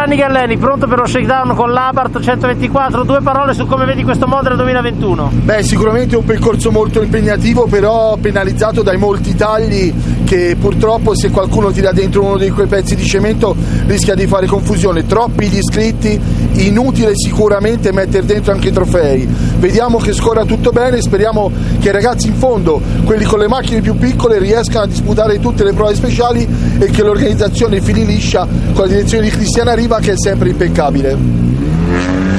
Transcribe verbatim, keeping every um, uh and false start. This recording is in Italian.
Giovanni Galleni, pronto per lo shakedown con l'Abarth centoventiquattro, due parole su come vedi questo Modena duemilaventuno. Beh, sicuramente è un percorso molto impegnativo, però penalizzato dai molti tagli che purtroppo, se qualcuno tira dentro uno di quei pezzi di cemento, rischia di fare confusione. Troppi gli iscritti, inutile sicuramente mettere dentro anche i trofei. Vediamo che scorra tutto bene, speriamo che i ragazzi in fondo, quelli con le macchine più piccole, riescano a disputare tutte le prove speciali e che l'organizzazione fili liscia con la direzione di Cristiana Riva, che è sempre impeccabile.